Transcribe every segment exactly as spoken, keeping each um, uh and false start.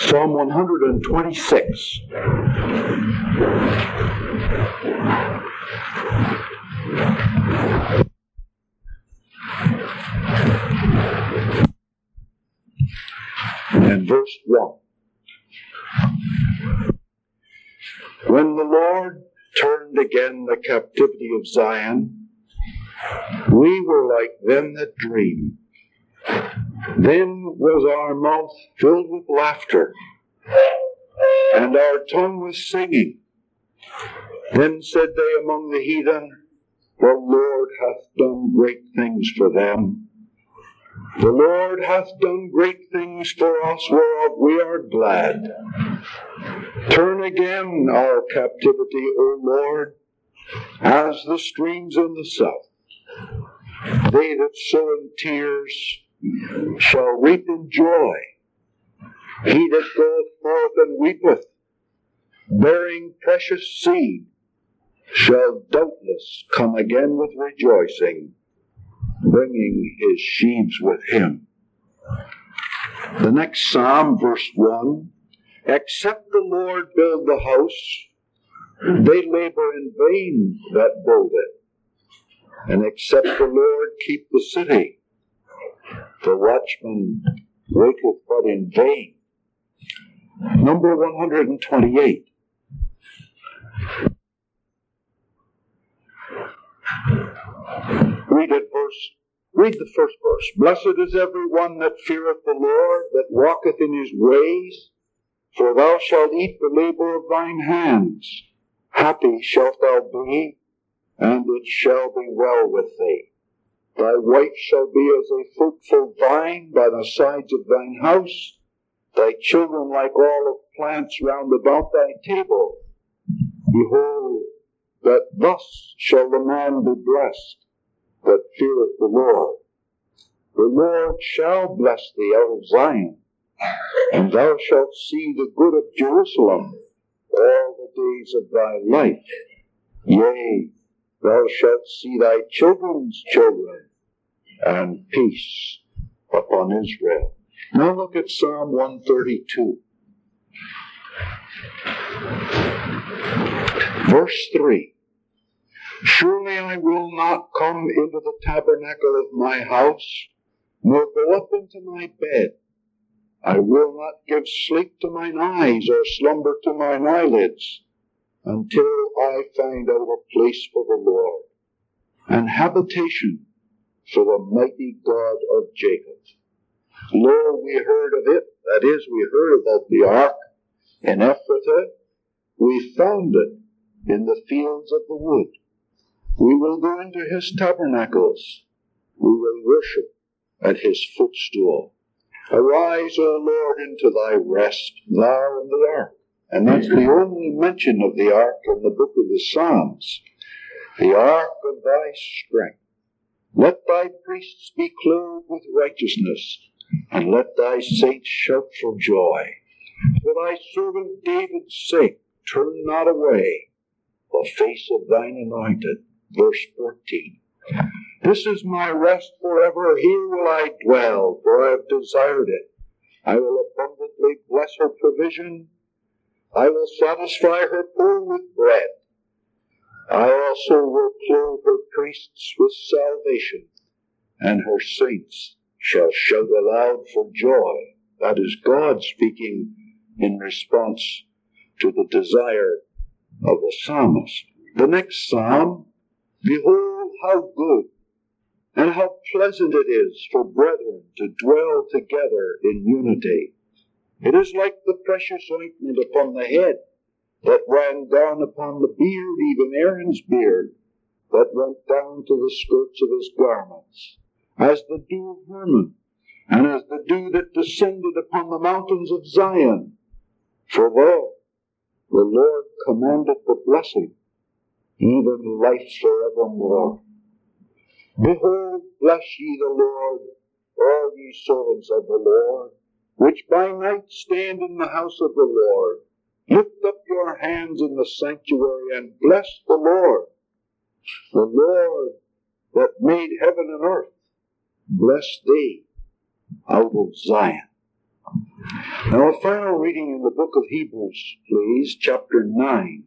Psalm one hundred twenty-six. And verse one. When the Lord turned again the captivity of Zion, we were like them that dream. Then was our mouth filled with laughter, and our tongue was singing. Then said they among the heathen, the Lord hath done great things for them. The Lord hath done great things for us, whereof we are glad. Turn again our captivity, O Lord, as the streams in the south. They that sow in tears shall reap in joy. He that goeth forth and weepeth, bearing precious seed, shall doubtless come again with rejoicing, bringing his sheaves with him. The next Psalm, verse one, except the Lord build the house, they labor in vain that build it. And except the Lord keep the city, the watchman waketh but in vain. Number one hundred twenty-eight. Read it verse. Read the first verse. Blessed is every one that feareth the Lord, that walketh in his ways. For thou shalt eat the labor of thine hands. Happy shalt thou be, and it shall be well with thee. Thy wife shall be as a fruitful vine by the sides of thine house, thy children like olive plants round about thy table. Behold, that thus shall the man be blessed that feareth the Lord. The Lord shall bless thee out of Zion, and thou shalt see the good of Jerusalem all the days of thy life. Yea, thou shalt see thy children's children, and peace upon Israel. Now look at Psalm one thirty-two. Verse three. Surely I will not come into the tabernacle of my house, nor go up into my bed. I will not give sleep to mine eyes, or slumber to mine eyelids, until I find out a place for the Lord, and habitation for the mighty God of Jacob. Lo, we heard of it, that is, we heard about the ark in Ephrathah. We found it in the fields of the wood. We will go into his tabernacles. We will worship at his footstool. Arise, O Lord, into thy rest, thou and the ark. And that's the only mention of the ark in the book of the Psalms. The ark of thy strength. Let thy priests be clothed with righteousness, and let thy saints shout for joy. For thy servant David's sake, turn not away the face of thine anointed. Verse fourteen. This is my rest forever, here will I dwell, for I have desired it. I will abundantly bless her provision. I will satisfy her poor with bread. I also will clothe her priests with salvation, and her saints shall shout aloud for joy. That is God speaking in response to the desire of the psalmist. The next psalm, behold how good and how pleasant it is for brethren to dwell together in unity. It is like the precious ointment upon the head, that ran down upon the beard, even Aaron's beard, that went down to the skirts of his garments, as the dew of Hermon, and as the dew that descended upon the mountains of Zion. For there the Lord commanded the blessing, even life forevermore. Behold, bless ye the Lord, all ye servants of the Lord, which by night stand in the house of the Lord. Lift up your hands in the sanctuary and bless the Lord. The Lord that made heaven and earth, bless thee out of Zion. Now a final reading in the book of Hebrews, please, chapter nine.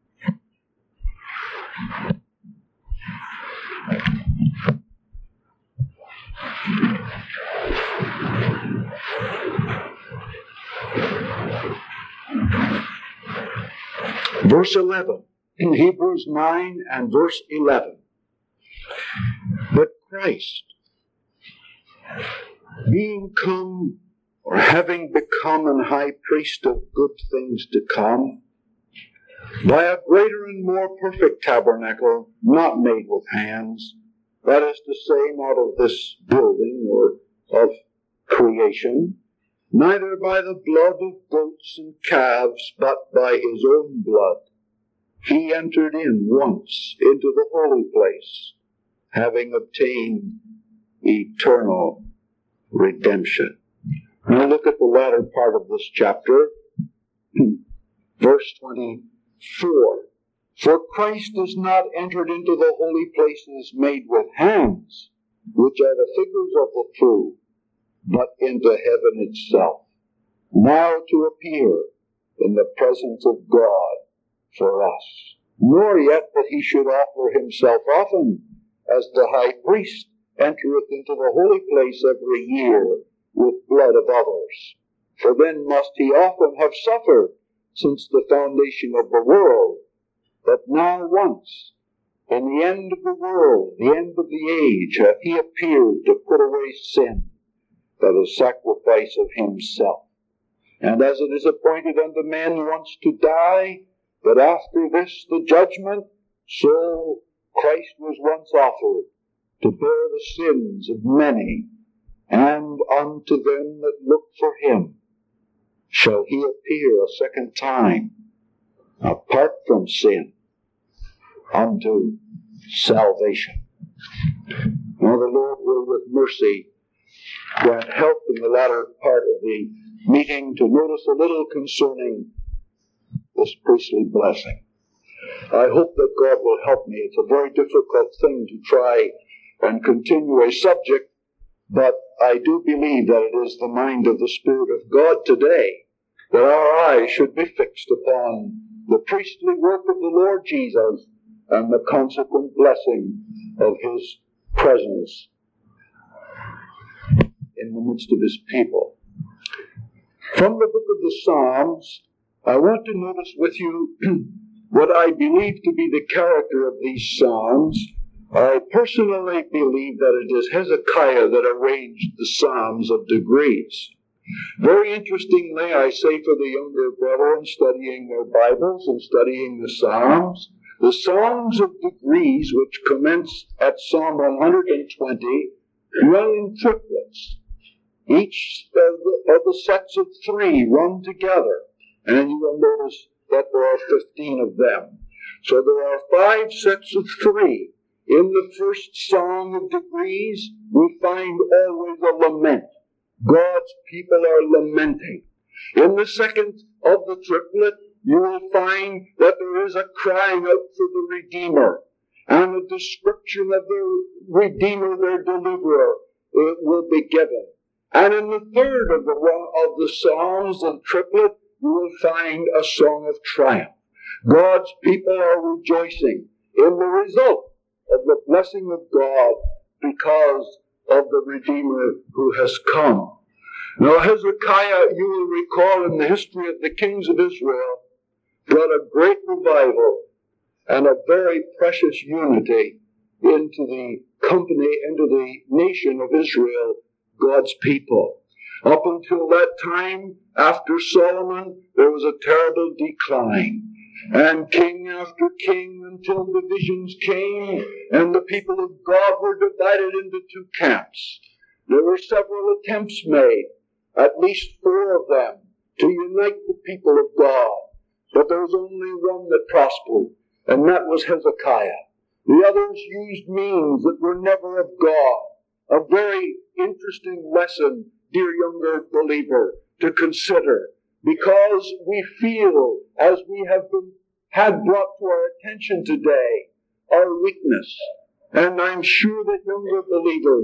Verse eleven, in Hebrews nine and verse eleven. But Christ, being come, or having become an high priest of good things to come, by a greater and more perfect tabernacle, not made with hands, that is to say, not of this building or of creation, neither by the blood of goats and calves, but by his own blood, he entered in once into the holy place, having obtained eternal redemption. Now look at the latter part of this chapter, verse twenty-four. For Christ is not entered into the holy places made with hands, which are the figures of the true, but into heaven itself, now to appear in the presence of God for us. Nor yet that he should offer himself often, as the high priest entereth into the holy place every year with blood of others. For then must he often have suffered since the foundation of the world. But now once, in the end of the world, the end of the age, hath he appeared to put away sin by the sacrifice of himself. And as it is appointed unto men once to die, but after this the judgment, so Christ was once offered to bear the sins of many, and unto them that look for him shall he appear a second time, apart from sin, unto salvation. Now the Lord will with mercy grant help in the latter part of the meeting to notice a little concerning this priestly blessing. I hope that God will help me. It's a very difficult thing to try and continue a subject, but I do believe that it is the mind of the Spirit of God today that our eyes should be fixed upon the priestly work of the Lord Jesus and the consequent blessing of his presence in the midst of his people. From the book of the Psalms, I want to notice with you what I believe to be the character of these Psalms. I personally believe that it is Hezekiah that arranged the Psalms of degrees. Very interestingly, I say for the younger brethren studying their Bibles and studying the Psalms, the Psalms of degrees, which commence at Psalm one hundred twenty, run in triplets. Each of the, of the sets of three run together, and you will notice that there are fifteen of them. So there are five sets of three. In the first song of degrees, we find always a lament. God's people are lamenting. In the second of the triplet, you will find that there is a crying out for the Redeemer, and a description of the Redeemer, their deliverer, it will be given. And in the third of the of the songs of the triplet, you will find a song of triumph. God's people are rejoicing in the result of the blessing of God because of the Redeemer who has come. Now Hezekiah, you will recall in the history of the kings of Israel, brought a great revival and a very precious unity into the company, into the nation of Israel, God's people. Up until that time, after Solomon, there was a terrible decline. And king after king, until divisions came, and the people of God were divided into two camps. There were several attempts made, at least four of them, to unite the people of God. But there was only one that prospered, and that was Hezekiah. The others used means that were never of God. A very interesting lesson, dear younger believer, to consider, because we feel, as we have been had brought to our attention today, our weakness. And I'm sure that younger believers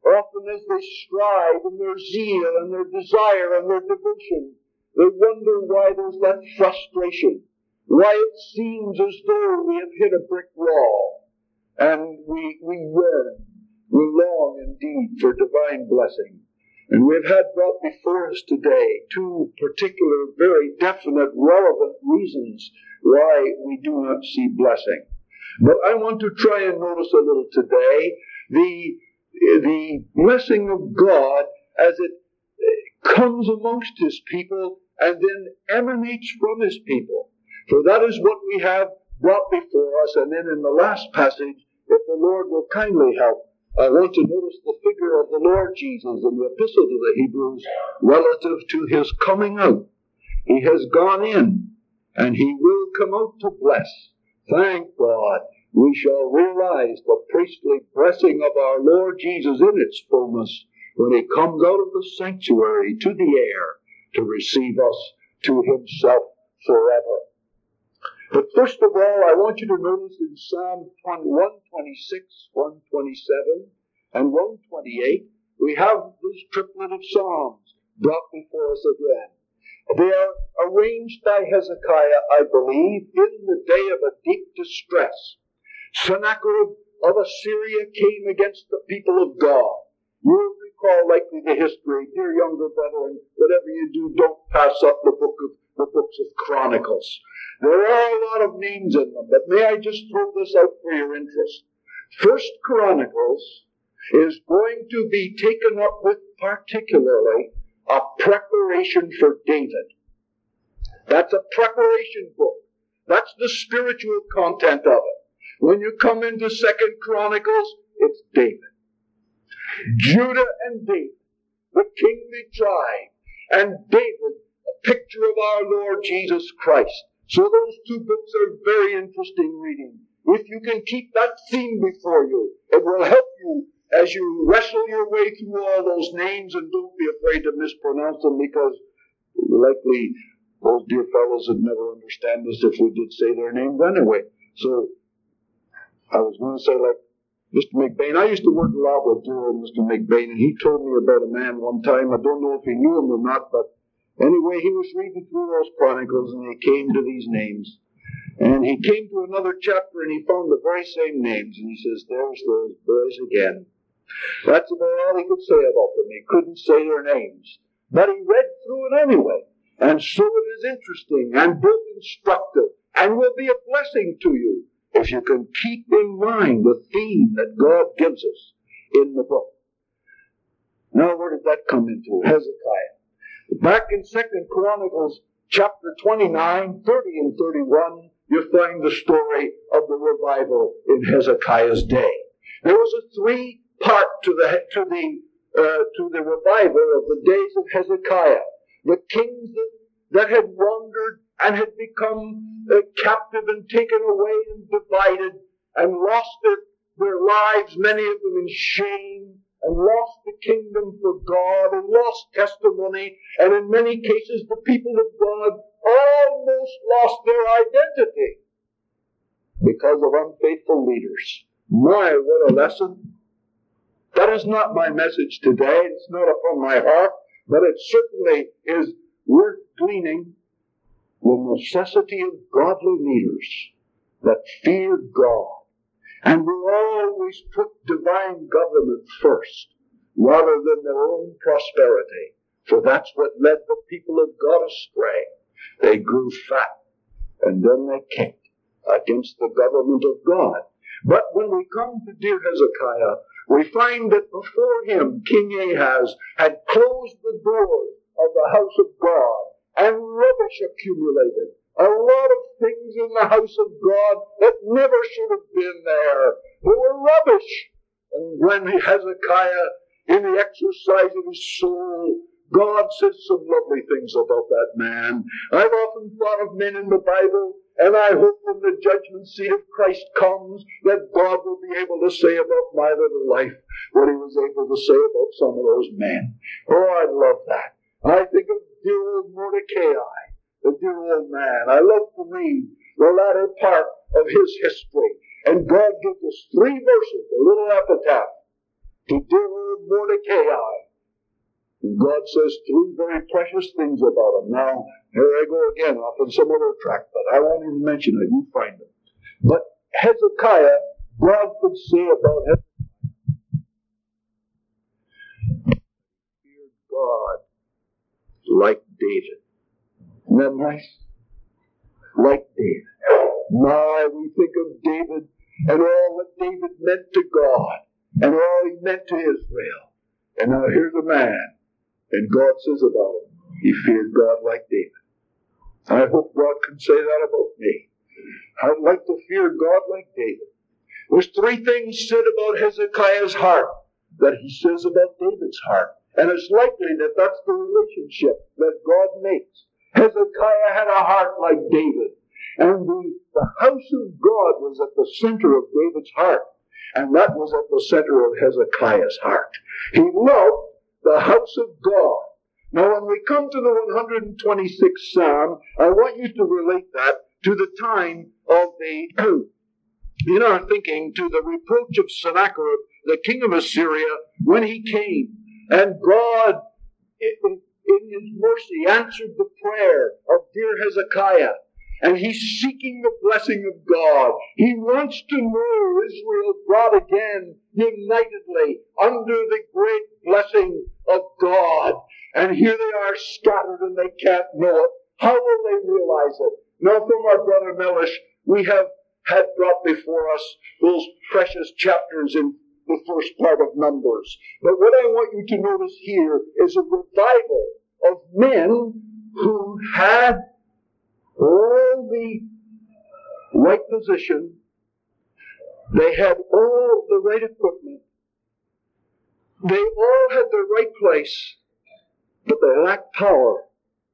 often as they strive in their zeal and their desire and their devotion, they wonder why there's that frustration, why it seems as though we have hit a brick wall, and we, we yearn, we long indeed for divine blessing. And we've had brought before us today two particular, very definite, relevant reasons why we do not see blessing. But I want to try and notice a little today the, the blessing of God as it comes amongst His people and then emanates from His people. For that is what we have brought before us. And then in the last passage, if the Lord will kindly help, I want to notice the figure of the Lord Jesus in the Epistle to the Hebrews relative to His coming out. He has gone in, and He will come out to bless. Thank God, we shall realize the priestly blessing of our Lord Jesus in its fullness when He comes out of the sanctuary to the air to receive us to Himself forever. But first of all, I want you to notice in Psalm one twenty-six, one twenty-seven, and one twenty-eight, we have this triplet of psalms brought before us again. They are arranged by Hezekiah, I believe, in the day of a deep distress. Sennacherib of Assyria came against the people of God. You'll recall likely the history. Dear younger brethren, whatever you do, don't pass up the book of the books of Chronicles. There are a lot of names in them, but may I just throw this out for your interest? First Chronicles is going to be taken up with particularly a preparation for David. That's a preparation book. That's the spiritual content of it. When you come into Second Chronicles, it's David. Judah and David, the kingly tribe, and David, a picture of our Lord Jesus Christ. So those two books are very interesting reading. If you can keep that theme before you, it will help you as you wrestle your way through all those names, and don't be afraid to mispronounce them, because likely those dear fellows would never understand us if we did say their names anyway. So I was going to say, like Mister McBain, I used to work a lot with dear Mister McBain, and he told me about a man one time. I don't know if he knew him or not, but anyway, he was reading through those Chronicles, and he came to these names. And he came to another chapter, and he found the very same names. And he says, there's those boys again. That's about all he could say about them. He couldn't say their names. But he read through it anyway. And so it is interesting and both instructive and will be a blessing to you if you can keep in mind the theme that God gives us in the book. Now, where did that come into? Hezekiah. Back in Second Chronicles chapter twenty-nine, thirty and thirty-one, you find the story of the revival in Hezekiah's day. There was a three-part to the to the uh, to the revival of the days of Hezekiah. The kings that, that had wandered and had become uh, captive and taken away and divided and lost their, their lives, many of them in shame, and lost the kingdom for God, and lost testimony, and in many cases the people of God almost lost their identity because of unfaithful leaders. My, what a lesson. That is not my message today. It's not upon my heart, but it certainly is worth gleaning the necessity of godly leaders that fear God and will always put divine government first rather than their own prosperity. For that's what led the people of God astray. They grew fat, and then they kicked against the government of God. But when we come to dear Hezekiah, we find that before him, King Ahaz had closed the doors of the house of God, and rubbish accumulated. A lot of things in the house of God that never should have been there. They were rubbish. And when Hezekiah, in the exercise of his soul, God says some lovely things about that man. I've often thought of men in the Bible, and I hope when the judgment seat of Christ comes, that God will be able to say about my little life what he was able to say about some of those men. Oh, I love that. I think of dear old Mordecai, the dear old man. I love to read the latter part of his history. And God gives us three verses, a little epitaph. to dear old Mordecai. And God says three very precious things about him. Now, here I go again off on some other track, but I won't even mention it. You find them. But Hezekiah, God could say about Hezekiah, feared God like David. Isn't that nice? Like David. Now we think of David and all that David meant to God and all he meant to Israel. And now here's a man, and God says about him, he feared God like David. I hope God can say that about me. I'd like to fear God like David. There's three things said about Hezekiah's heart that he says about David's heart. And it's likely that that's the relationship that God makes. Hezekiah had a heart like David. And the, the house of God was at the center of David's heart. And that was at the center of Hezekiah's heart. He loved the house of God. Now when we come to the one hundred twenty-sixth Psalm, I want you to relate that to the time of the, in our thinking, to the reproach of Sennacherib, the king of Assyria, when he came. And God, in, in his mercy, answered the prayer of dear Hezekiah. And he's seeking the blessing of God. He wants to know Israel brought again unitedly under the great blessing of God. And here they are scattered and they can't know it. How will they realize it? Now from our brother Mellish, we have had brought before us those precious chapters in the first part of Numbers. But what I want you to notice here is a revival of men who had all the right position. They had all the right equipment. They all had the right place, but they lacked power.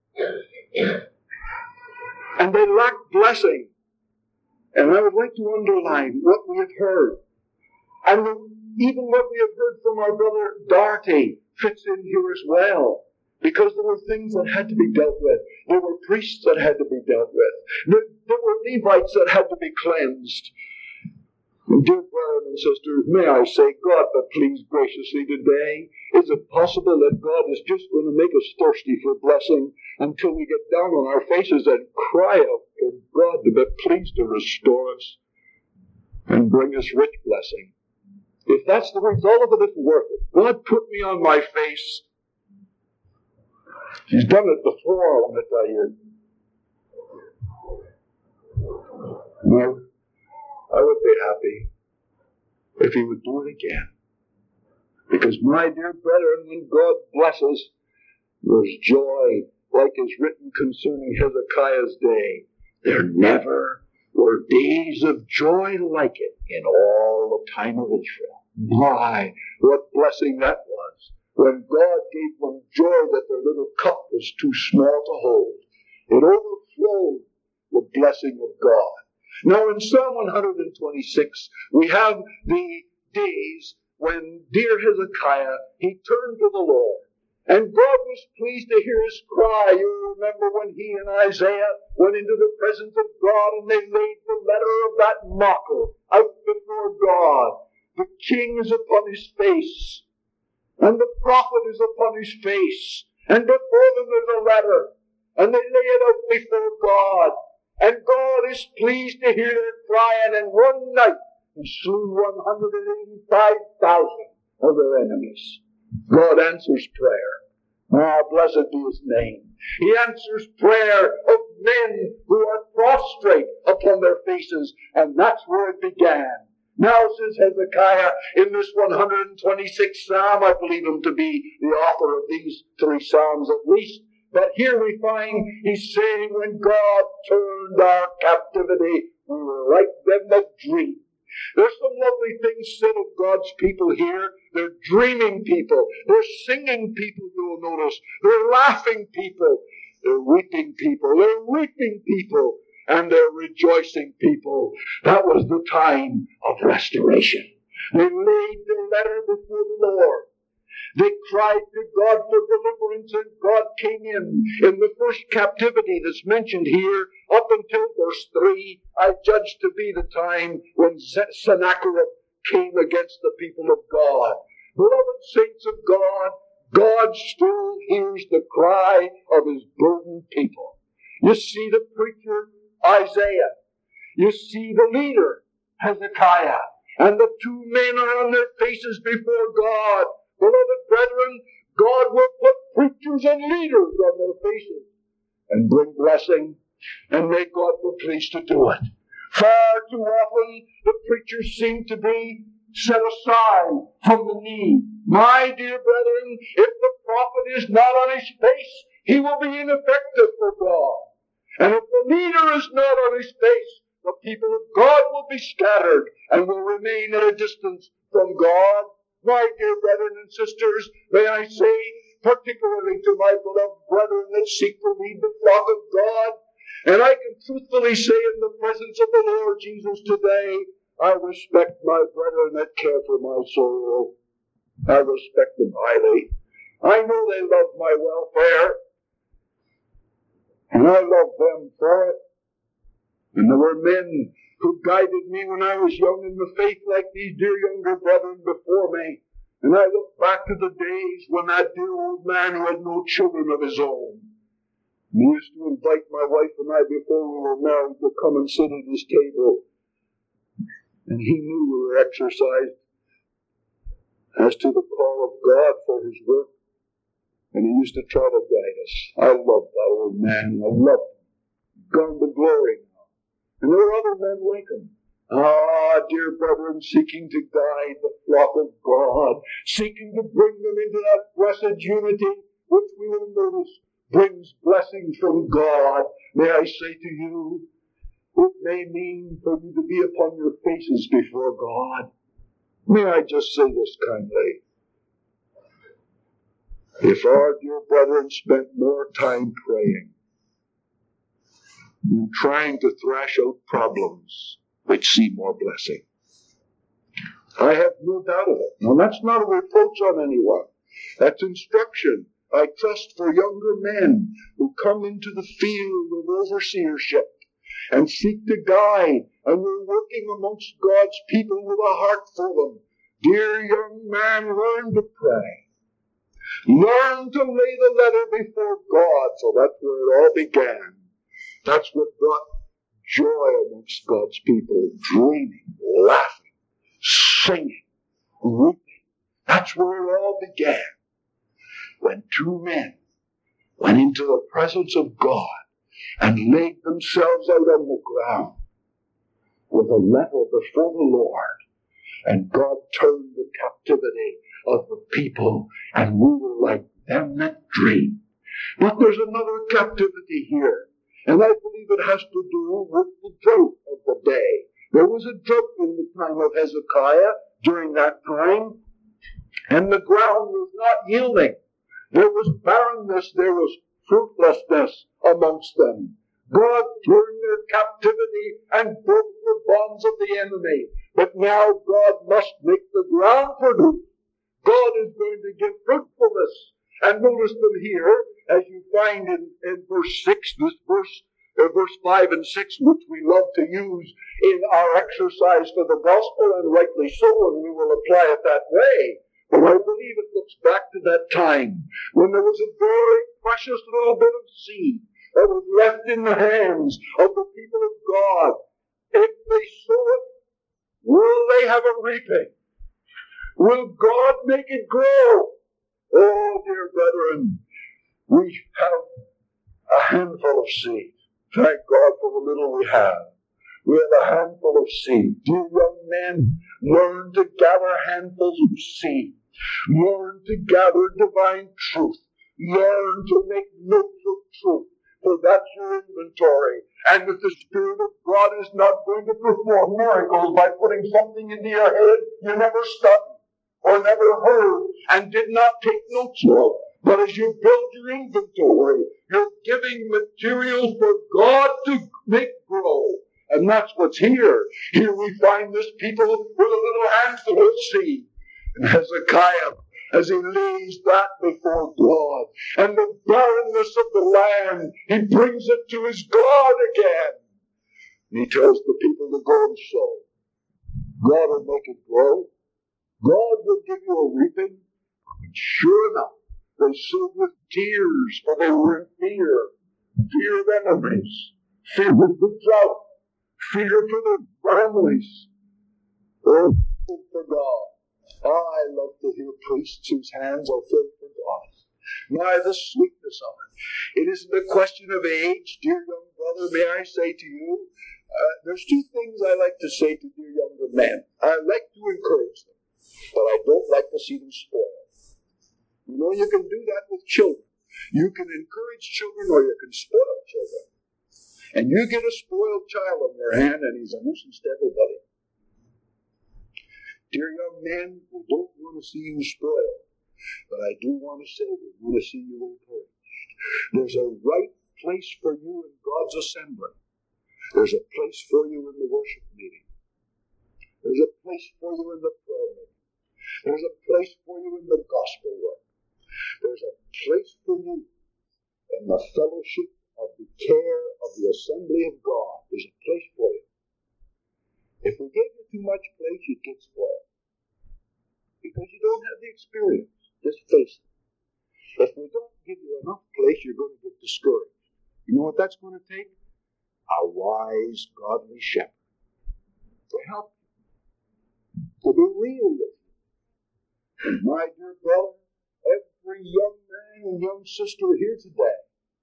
And they lacked blessing. And I would like to underline what we have heard. And even what we have heard from our brother Darty fits in here as well. Because there were things that had to be dealt with. There were priests that had to be dealt with. There, there were Levites that had to be cleansed. And dear brothers and sisters, may I say, God, but please graciously today, is it possible that God is just going to make us thirsty for blessing until we get down on our faces and cry out for God to be pleased to restore us and bring us rich blessing? If that's the result of it, it's worth it. God put me on my face. He's done it before, I want to tell you. No, I would be happy if he would do it again. Because my dear brethren, when God blesses, there's joy, like is written concerning Hezekiah's day. There never were days of joy like it in all the time of Israel. My, what blessing that was. When God gave them joy that their little cup was too small to hold. It overflowed the blessing of God. Now in Psalm one hundred twenty-six, we have the days when dear Hezekiah, he turned to the Lord. And God was pleased to hear his cry. You remember when he and Isaiah went into the presence of God and they laid the letter of that mocker out before God. The king is upon his face. And the prophet is upon his face. And before them there's a letter. And they lay it out before God. And God is pleased to hear their cry. And in one night, he slew one hundred eighty-five thousand of their enemies. God answers prayer. Ah, blessed be his name. He answers prayer of men who are prostrate upon their faces. And that's where it began. Now, says Hezekiah, in this one hundred twenty-sixth Psalm, I believe him to be the author of these three Psalms at least. But here we find he's saying, when God turned our captivity, we were like them that dream. There's some lovely things said of God's people here. They're dreaming people. They're singing people, you'll notice. They're laughing people. They're weeping people. They're weeping people. And they're rejoicing people. That was the time of restoration. They laid their letter before the Lord. They cried to God for deliverance, and God came in. In the first captivity that's mentioned here, up until verse three, I judge to be the time when Sennacherib came against the people of God. Beloved saints of God, God still hears the cry of His burdened people. You see the preacher, Isaiah. You see the leader, Hezekiah. And the two men are on their faces before God. Beloved brethren, God will put preachers and leaders on their faces and bring blessing, and may God be pleased to do it. Far too often the preachers seem to be set aside from the need. My dear brethren, if the prophet is not on his face, he will be ineffective for God. And if the leader is not on his face, the people of God will be scattered and will remain at a distance from God. My dear brethren and sisters, may I say, particularly to my beloved brethren that seek to lead the flock of God, and I can truthfully say in the presence of the Lord Jesus today, I respect my brethren that care for my soul. I respect them highly. I know they love my welfare, and I love them for it. And there were men who guided me when I was young in the faith like these dear younger brethren before me. And I look back to the days when that dear old man who had no children of his own, he used to invite my wife and I before we were married to come and sit at his table. And he knew we were exercised as to the call of God for his work. And he used to try to guide us. I loved that old man. I loved him. Gone to glory now. And there were other men like him. Ah, dear brethren, seeking to guide the flock of God, seeking to bring them into that blessed unity, which we will notice brings blessings from God. May I say to you, it may mean for you to be upon your faces before God. May I just say this kindly? If our dear brethren spent more time praying than trying to thrash out problems, we'd see more blessing. I have no doubt of it. Now, that's not a reproach on anyone. That's instruction, I trust, for younger men who come into the field of overseership and seek to guide, and we're working amongst God's people with a heart for them. Dear young man, learn to pray. Learn to lay the letter before God, for that's where it all began. That's what brought joy amongst God's people, dreaming, laughing, singing, weeping. That's where it all began. When two men went into the presence of God and laid themselves out on the ground with a letter before the Lord, and God turned the captivity of the people, and we were like them that dream. But there's another captivity here, and I believe it has to do with the drought of the day. There was a drought in the time of Hezekiah during that time, and the ground was not yielding. There was barrenness, there was fruitlessness amongst them. God turned their captivity and broke the bonds of the enemy. But now God must make the ground produce. God is going to give fruitfulness. And notice them here, as you find in, in verse six, this verse, uh, verse five and six, which we love to use in our exercise for the gospel, and rightly so, and we will apply it that way. But I believe it looks back to that time when there was a very precious little bit of seed that was left in the hands of the people of God. If they sow it, will they have a reaping? Will God make it grow? Oh, dear brethren, we have a handful of seed. Thank God for the little we have. We have a handful of seed. Dear young men, learn to gather handfuls of seed. Learn to gather divine truth. Learn to make notes of truth. For that's your inventory. And if the Spirit of God is not going to perform miracles by putting something into your head you never studied or never heard and did not take notes of, but as you build your inventory, you're giving material for God to make grow. And that's what's here. Here we find this people with a little handful of seed. And Hezekiah, as he lays that before God, and the barrenness of the land, he brings it to his God again. And he tells the people to go and sow. God will make it grow. God will give you a reaping. And sure enough, they sowed with tears, for they were in fear. Fear of enemies. Fear of the drought. Fear for their families. Oh, for God. Oh, I love to hear priests whose hands are filled for God. My, the sweetness of it. It isn't a question of age, dear young brother. May I say to you, uh, there's two things I like to say to dear younger men. I like to encourage them, but I don't like to see them spoiled. You know, you can do that with children. You can encourage children or you can spoil children. And you get a spoiled child in your hand and he's a nuisance to everybody. Dear young men, we don't want to see you spoiled. But I do want to say we want to see you encouraged. There's a right place for you in God's assembly. There's a place for you in the worship meeting. There's a place for you in the prayer meeting. There's a place for you in the gospel work. There's a place for you in the fellowship of the care of the assembly of God. There's a place for you. If we gave you too much place, you'd get spoiled. Because you don't have the experience. Just face it. If we don't give you enough place, you're going to get discouraged. You know what that's going to take? A wise, godly shepherd to help you, to be real with you. And my dear brother, every young man and young sister here today,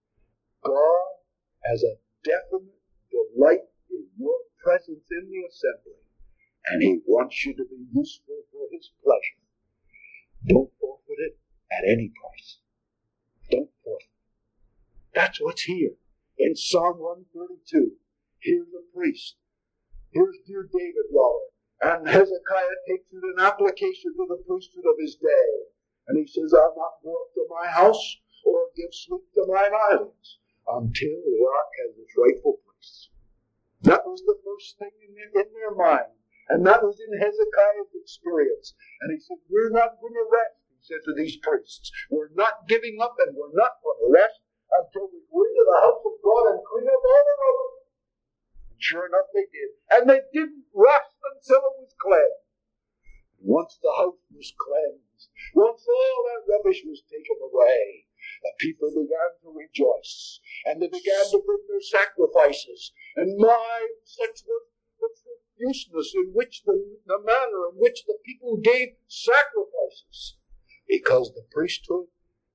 God has a definite delight in your presence in the assembly, and He wants you to be useful for His pleasure. Don't forfeit it at any price. Don't forfeit it. That's what's here. In Psalm one thirty-two, here's the priest. Here's dear David, rather. And Hezekiah takes it an application to the priesthood of his day. And he says, I'll not go up to my house or give sleep to mine eyelids until the ark has its rightful place. That was the first thing in their, in their mind. And that was in Hezekiah's experience. And he said, we're not going to rest, he said to these priests. We're not giving up and we're not going to rest until we go into the house of God and clean up all the rubble. And sure enough, they did. And they didn't rest until it was cleansed. Once the house was cleansed, once all that rubbish was taken away, the people began to rejoice. And they began to bring their sacrifices. And my, such was the profuseness in which the, the manner in which the people gave sacrifices. Because the priesthood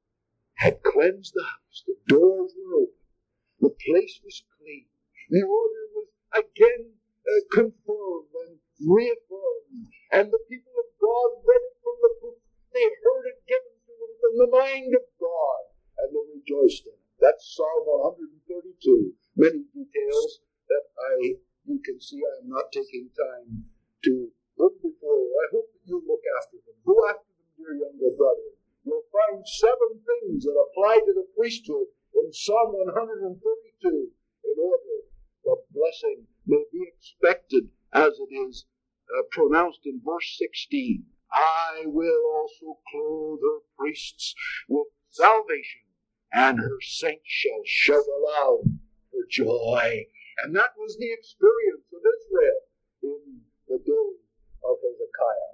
had cleansed the house. The doors were open. The place was clean. The order was again uh, confirmed and reaffirmed. And the people of God read it from the book. They heard it given to them from the mind of God. And they rejoiced in it. That's Psalm one thirty-two. Many details that I, you can see I'm not taking time to look before you. I hope that you look after them. Go after them, dear younger brother. You'll find seven things that apply to the priesthood in Psalm one thirty-two in order that blessing may be expected as it is uh, pronounced in verse sixteen. I will also clothe her priests with salvation, and her saints shall shout aloud for joy. And that was the experience of Israel in the day of Hezekiah.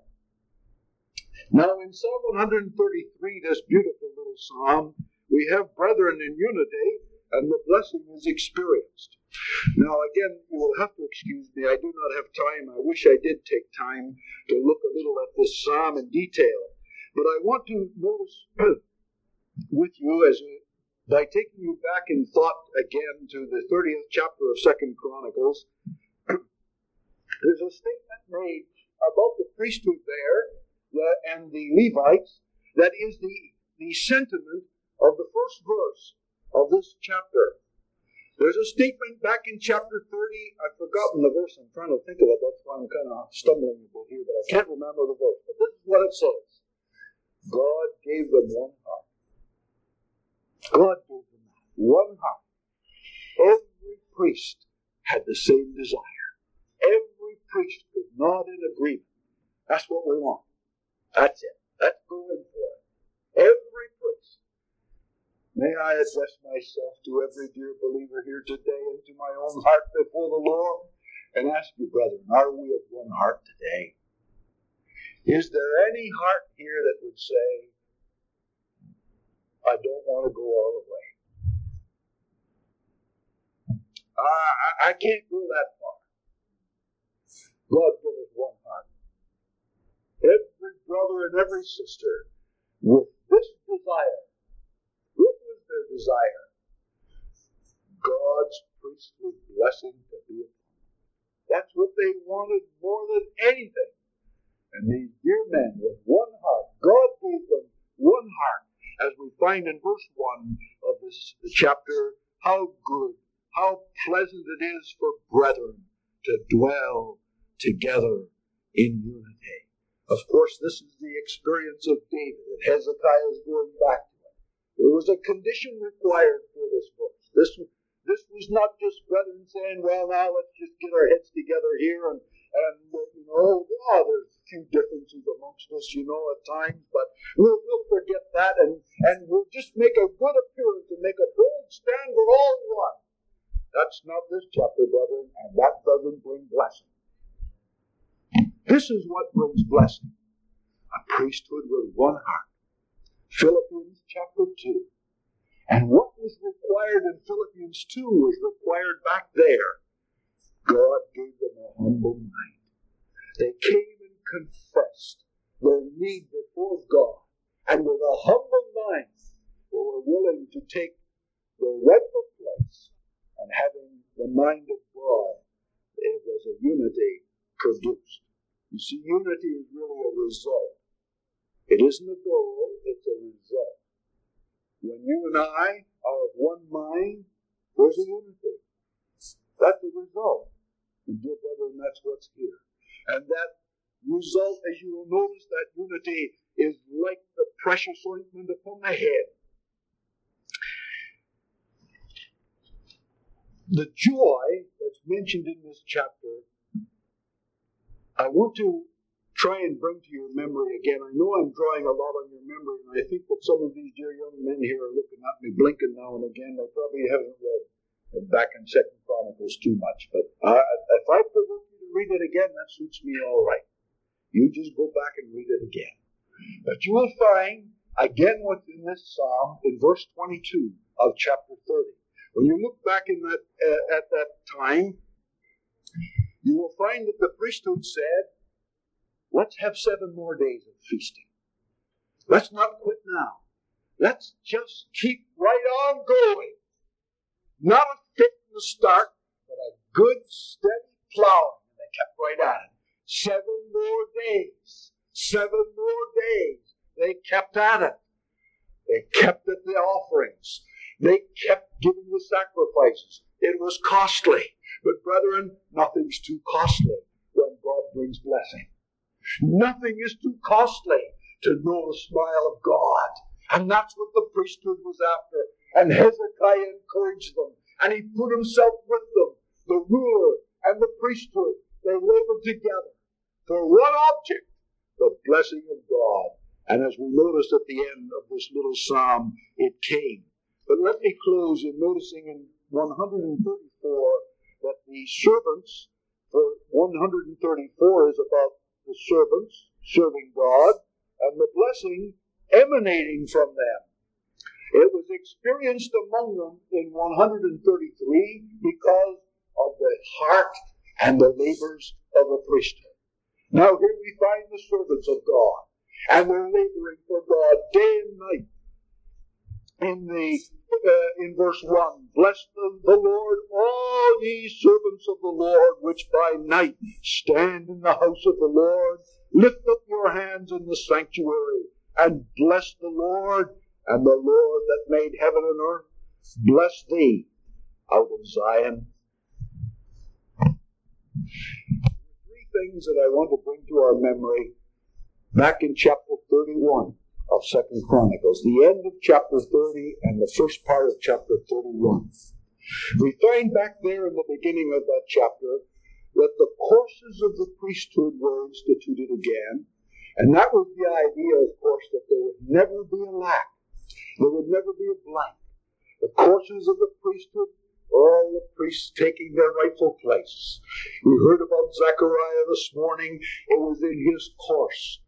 Now in Psalm one thirty-three, this beautiful little psalm, we have brethren in unity, and the blessing is experienced. Now again, you will have to excuse me, I do not have time. I wish I did take time to look a little at this psalm in detail. But I want to notice with you, as by taking you back in thought again to the thirtieth chapter of Second Chronicles, there's a statement made about the priesthood there the, and the Levites that is the, the sentiment of the first verse of this chapter. There's a statement back in chapter thirty. I've forgotten the verse. I'm trying to think of it. That's why I'm kind of stumbling a bit here, but I can't remember the verse. But this is what it says. God gave them one heart. God gave them one heart. Every priest had the same desire. Every priest could nod in agreement. That's what we want. That's it. Let's go in for it. Every priest. May I address myself to every dear believer here today and to my own heart before the Lord and ask you, brethren, are we of one heart today? Is there any heart here that would say, I don't want to go all the way? Uh, I, I can't go that far. God give us one heart. Every brother and every sister with this desire. What was their desire? God's priestly blessing to be upon them. That's what they wanted more than anything. And these dear men with one heart, God gave them one heart. As we find in verse one of this chapter, how good, how pleasant it is for brethren to dwell together in unity. Of course, this is the experience of David, and Hezekiah is going back to it. There was a condition required for this verse. This, this was not just brethren saying, well, now let's just get our heads together here and, and you know, oh, there's a few differences amongst us, you know, at times, but we'll, we'll forget that and, and we'll just make a good appearance and make a bold stand for all one. That's not this chapter, brethren, and that doesn't bring blessing. This is what brings blessing. A priesthood with one heart. Philippians chapter two. And what was required in Philippians two was required back there. God gave them a humble mind. They came and confessed their need before God. And with a humble mind, they were willing to take their rightful place. And having the mind of God, it was a unity produced. You see, unity is really a result. It isn't a goal, it's a result. When you and I are of one mind, there's a unity. That's a result. And dear brethren, that's what's here. And that result, as you will notice, that unity is like the precious ointment upon the head. The joy that's mentioned in this chapter, I want to try and bring to your memory again. I know I'm drawing a lot on your memory, and I think that some of these dear young men here are looking at me, blinking now and again. They probably haven't read back in Second Chronicles too much, but uh, if I provoke you to read it again, that suits me all right. You just go back and read it again. But you will find, again within this psalm, in verse twenty-two of chapter thirty, when you look back in that uh, at that time, you will find that the priesthood said, let's have seven more days of feasting. Let's not quit now. Let's just keep right on going. Not a fit in the start, but a good, steady plowing. And they kept right at it. Seven more days. Seven more days. They kept at it. They kept at the offerings. They kept giving the sacrifices. It was costly. But brethren, nothing's too costly when God brings blessing. Nothing is too costly to know the smile of God. And that's what the priesthood was after. And Hezekiah encouraged them. And he put himself with them. The ruler and the priesthood, they labored together for one object, the blessing of God. And as we noticed at the end of this little psalm, it came. But let me close in noticing in one thirty-four that the servants, for one thirty-four is about the servants serving God and the blessing emanating from them. It was experienced among them in one thirty-three because of the heart and the labors of the priesthood. Now here we find the servants of God, and they're laboring for God day and night. In the uh, in verse one, bless the, the Lord, all ye servants of the Lord, which by night stand in the house of the Lord. Lift up your hands in the sanctuary, and bless the Lord, and the Lord that made heaven and earth, bless thee out of Zion. Three things that I want to bring to our memory back in chapter thirty-one of Second Chronicles, the end of chapter thirty and the first part of chapter thirty-one. We find back there in the beginning of that chapter that the courses of the priesthood were instituted again, and that was the idea, of course, that there would never be a lack. There would never be a blank. The courses of the priesthood, all the priests taking their rightful place. We heard about Zechariah this morning. It was in his course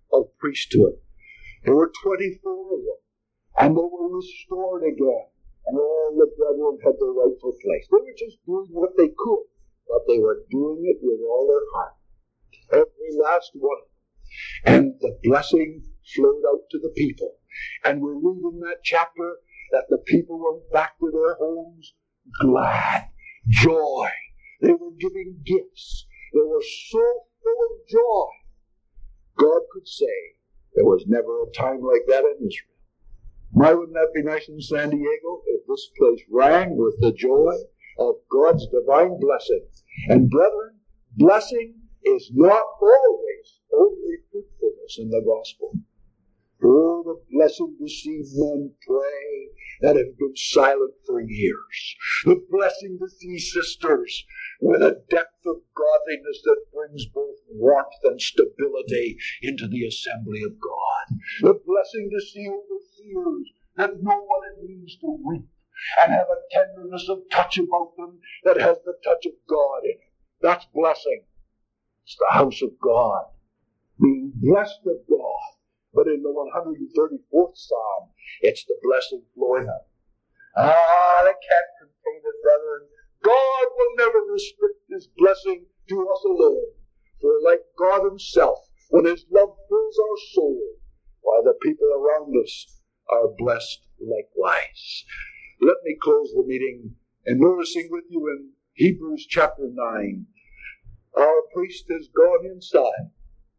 of priesthood. There were twenty-four of them, and they were restored again, and all the brethren had their rightful place. They were just doing what they could, but they were doing it with all their heart. Every last one. And the blessing flowed out to the people. And we read in that chapter that the people went back to their homes glad, joy. They were giving gifts. They were so full of joy. God could say there was never a time like that in Israel. Why wouldn't that be nice in San Diego if this place rang with the joy of God's divine blessing? And brethren, blessing is not always only fruitfulness in the gospel. Oh, the blessing to see men pray that have been silent for years. The blessing to see sisters with a depth of godliness that brings both warmth and stability into the assembly of God. The blessing to see overseers that know what it means to weep and have a tenderness of touch about them that has the touch of God in it. That's blessing. It's the house of God. Being blessed of God. But in the one hundred thirty-fourth Psalm, it's the blessing flowing out. Ah, they can't contain it, brethren. God will never restrict His blessing to us alone. For like God Himself, when His love fills our soul, why the people around us are blessed likewise. Let me close the meeting and noticing with you in Hebrews chapter nine. Our priest has gone inside,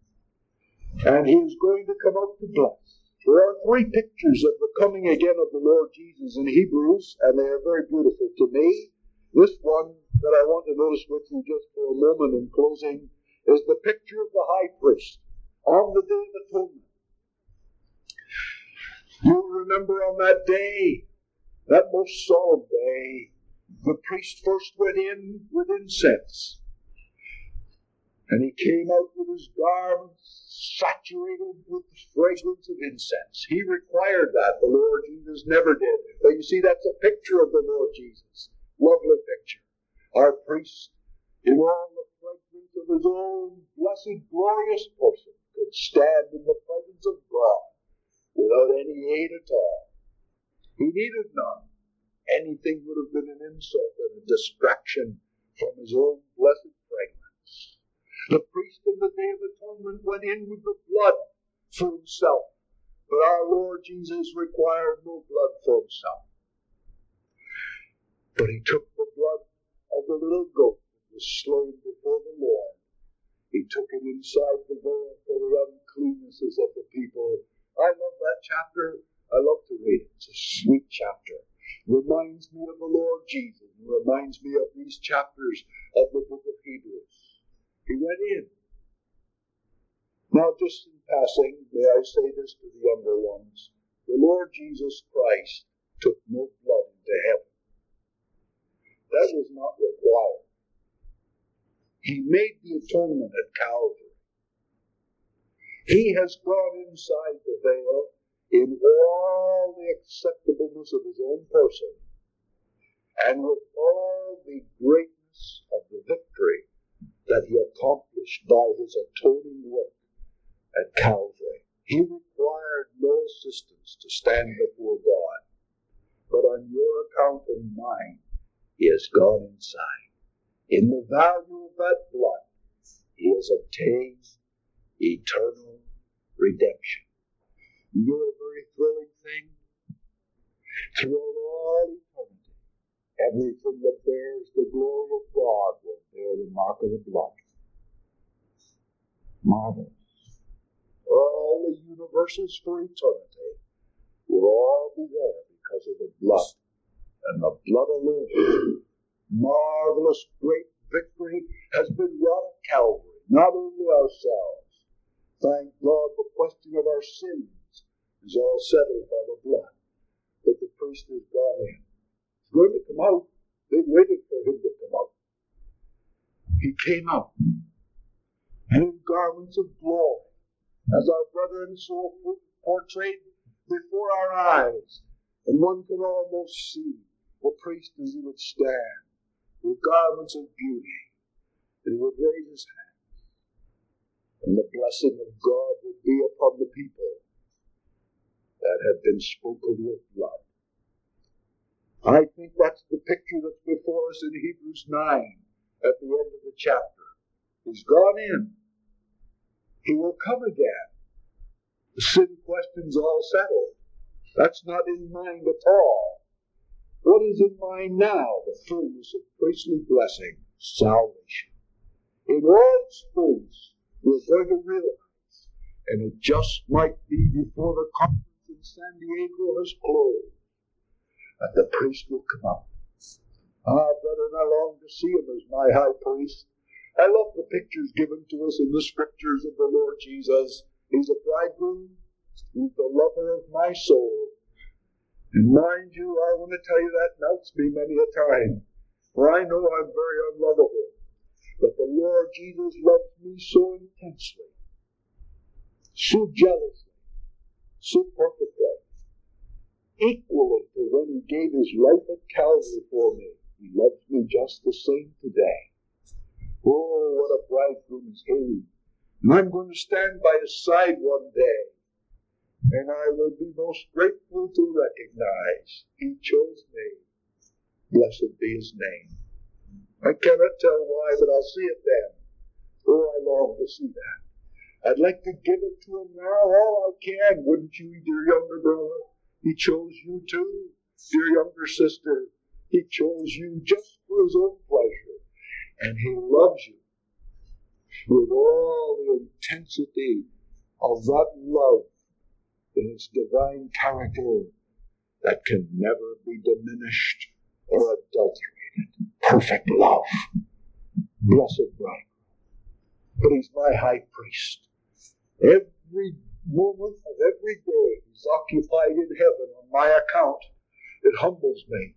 and he is going to come out to bless. There are three pictures of the coming again of the Lord Jesus in Hebrews, and they are very beautiful to me. This one that I want to notice with you just for a moment in closing is the picture of the high priest on the Day of Atonement. You'll remember on that day, that most solemn day, the priest first went in with incense. And he came out with his garments saturated with the fragrance of incense. He required that. The Lord Jesus never did. But you see, that's a picture of the Lord Jesus. Lovely picture. Our priest, in all the fragrance of his own blessed, glorious person, could stand in the presence of God without any aid at all. He needed none. Anything would have been an insult and a distraction from his own blessed fragrance. The priest on the Day of Atonement went in with the blood for himself, but our Lord Jesus required no blood for himself. But he took the blood of the little goat that was slain before the Lord. He took it inside the veil for the uncleannesses of the people. I love that chapter. I love to read it. It's a sweet chapter. It reminds me of the Lord Jesus. It reminds me of these chapters of the book of Hebrews. He went in. Now, just in passing, may I say this to the younger ones. The Lord Jesus Christ took no blood into heaven. That was not required. He made the atonement at Calvary. He has gone inside the veil in all the acceptableness of his own person and with all the greatness of the victory that he accomplished by his atoning work at Calvary. He required no assistance to stand before God. But on your account and mine, he has gone inside. In the value of that blood, he has obtained eternal redemption. You know a very thrilling thing? Throughout all eternity, everything that bears the glory of God will bear the mark of the blood. Marvelous. All the universes for eternity will all be there because of the blood, and the blood alone. Marvelous, great victory has been wrought at Calvary, not only ourselves. Thank God, the question of our sins is all settled by the blood. But the priest has gone in. He's going to come out. They waited for him to come out. He came out. And in garments of glory, as our brethren so portrayed before our eyes. And one can almost see the priest as he would stand with garments of beauty. And he would raise his hands. And the blessing of God would be upon the people that have been sprinkled with blood. I think that's the picture that's before us in Hebrews nine at the end of the chapter. He's gone in. He will come again. The sin question's all settled. That's not in mind at all. What is in mind now? The fullness of priestly blessing, salvation. In all its fullness, we're going to realize, and it just might be before the conference in San Diego has closed, that the priest will come out. Ah, brethren, I long to see him as my high priest. I love the pictures given to us in the scriptures of the Lord Jesus. He's a bridegroom. He's the lover of my soul. And mind you, I want to tell you that melts me many a time. For I know I'm very unlovable. But the Lord Jesus loves me so intensely, so jealously, so perfectly, equally to when he gave his life at Calvary for me. He loves me just the same today. Oh, what a bridegroom is he. And I'm going to stand by his side one day. And I will be most grateful to recognize he chose me. Blessed be his name. I cannot tell why, but I'll see it then. Oh, I long to see that. I'd like to give it to him now all I can, wouldn't you, dear younger brother? He chose you too, dear younger sister. He chose you just for his own pleasure. And he loves you with all the intensity of that love in its divine character that can never be diminished or adulterated. Perfect love. Blessed bridegroom. But he's my high priest. Every moment of every day he's occupied in heaven on my account. It humbles me.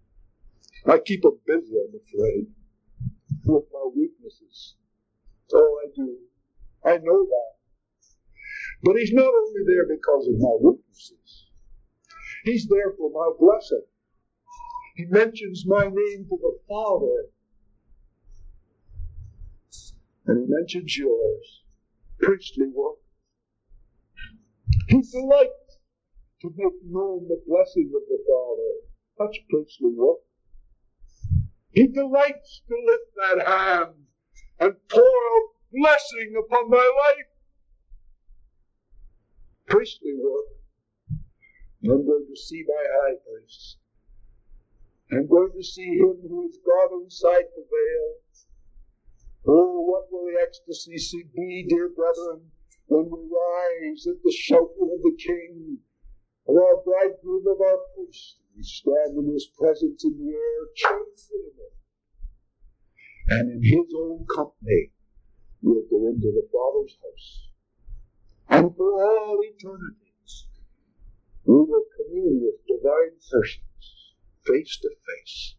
I keep him busy, I'm afraid, with my weaknesses. Oh, I do. I know that. But he's not only there because of my weaknesses. He's there for my blessing. He mentions my name to the Father. And he mentions yours. Priestly work. He delights to make known the blessing of the Father. That's priestly work. He delights to lift that hand and pour out blessing upon my life. Priestly work. I'm going to see my high priest. I'm going to see him who is God inside the veil. Oh, what will the ecstasy be, dear brethren, when we rise at the shouting of the King, of our bridegroom, of our priest. We stand in his presence in the air, changed in him. And in his own company, we'll go into the Father's house. And for all eternities, we will commune with divine persons, face to face.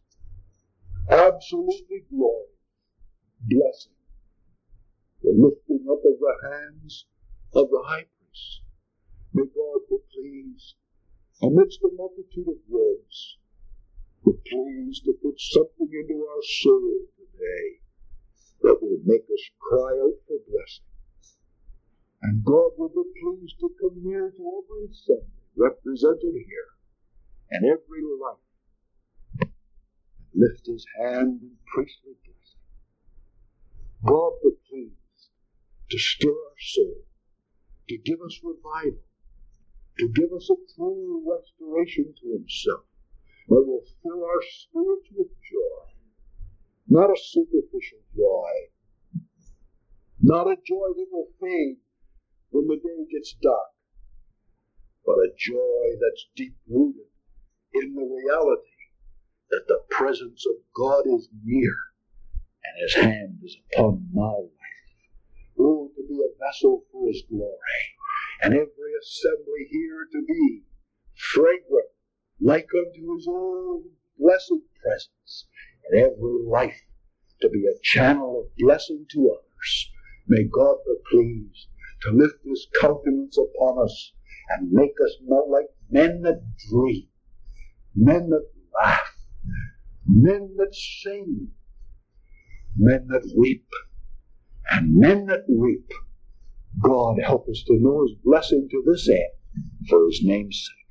Absolutely glorious. Blessing. The lifting up of the hands of the high priest. May God be pleased, amidst the multitude of words, be pleased to put something into our soul today that will make us cry out for blessing. And God will be pleased to come near to every assembly represented here, and every life, and lift his hand in priestly blessing. God be pleased to stir our soul, to give us revival, to give us a true restoration to himself, that will fill our spirits with joy. Not a superficial joy, not a joy that will fade when the day gets dark, but a joy that's deep-rooted in the reality that the presence of God is near and his hand is upon my life. Oh, to be a vessel for his glory, and every assembly here to be fragrant, like unto his own blessed presence, and every life to be a channel of blessing to others. May God be pleased to lift his countenance upon us and make us more like men that dream, men that laugh, men that sing, men that weep, and men that reap God help us to know His blessing to this end for His name's sake.